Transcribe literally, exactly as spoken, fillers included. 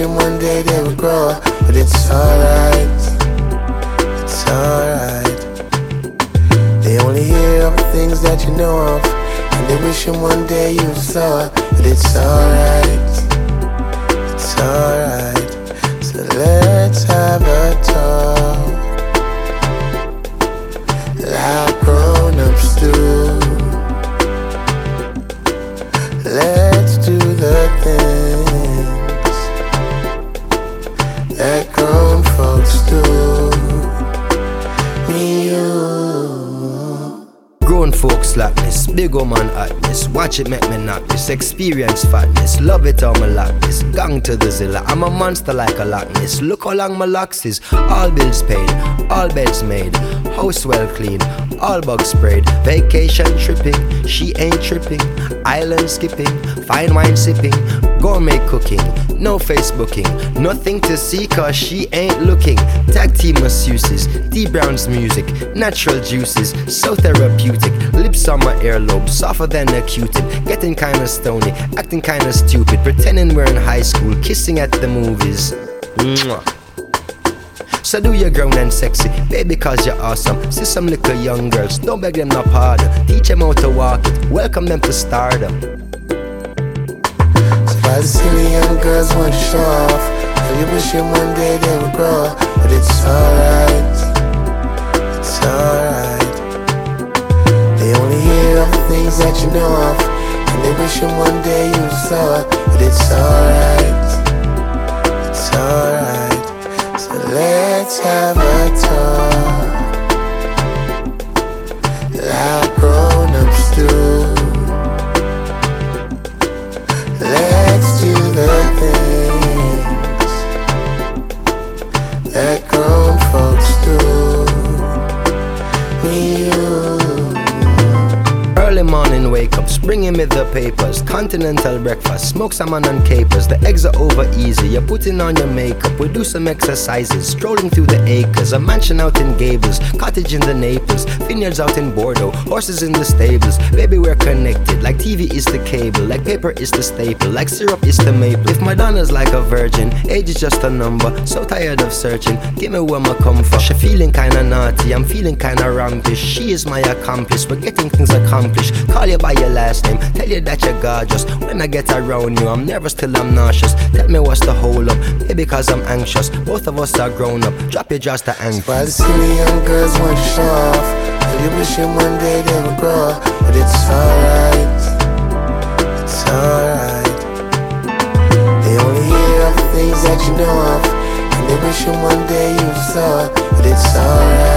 wishing one day they would grow up. But it's alright, it's alright. They only hear of things that you know of, and they wishing one day you saw it. But it's alright, it's alright. So let's have a talk like grown-ups do. Let's do the things that grown folks do. Me, you. Grown folks slackness, big woman hotness. Watch it make me knock this. Experience fatness, love it how me lock this. Gang to the Zilla, I'm a monster like a Loch Ness. Look how long my locks is. All bills paid, all beds made, house well clean, all bugs sprayed. Vacation tripping, she ain't tripping. Island skipping, fine wine sipping, gourmet cooking, no Facebooking. Nothing to see cause she ain't looking. Tag team masseuses, D Brown's music, natural juices, so therapeutic. Lips on my earlobe, softer than a Q-tip. Getting kinda stony, acting kinda stupid, pretending we're in high school, kissing at the movies. Mwah. So do your grown and sexy, baby, cause you're awesome. See some little young girls, don't beg them no pardon. Teach them how to walk it, welcome them to stardom. So while the silly young girls want to show off, and you wishing one day they would grow up. But it's alright, it's alright. They only hear of the things that you know of, and they wishing one day you saw it. But it's alright, it's alright. So let's have a talk like grown-ups do. Let's do the things that grown folks do. Me, you. Early morning wake ups, bringing me the papers. Continental breakfast, smoke salmon and capers. The eggs are over easy, you're putting on your makeup. We do some exercises, strolling through the acres. A mansion out in Gables, cottage in the Naples, vineyards out in Bordeaux, horses in the stables. Baby, we're connected, like T V is the cable, like paper is the staple, like syrup is the maple. If Madonna's like a virgin, age is just a number. So tired of searching, give me where my comfort. She feeling kinda naughty, I'm feeling kinda rampish. She is my accomplice, we're getting things accomplished. Call you by your last name, tell you that you're gorgeous. When I get around you, I'm nervous till I'm nauseous. Tell me what's the hold up, maybe cause I'm anxious. Both of us are grown up, drop your jaws to anger. While the silly young girls want to show off, and you wishing one day they would grow up. But it's alright, it's alright. They only hear of the things that you know of, and they wishing one day you saw it. But it's alright.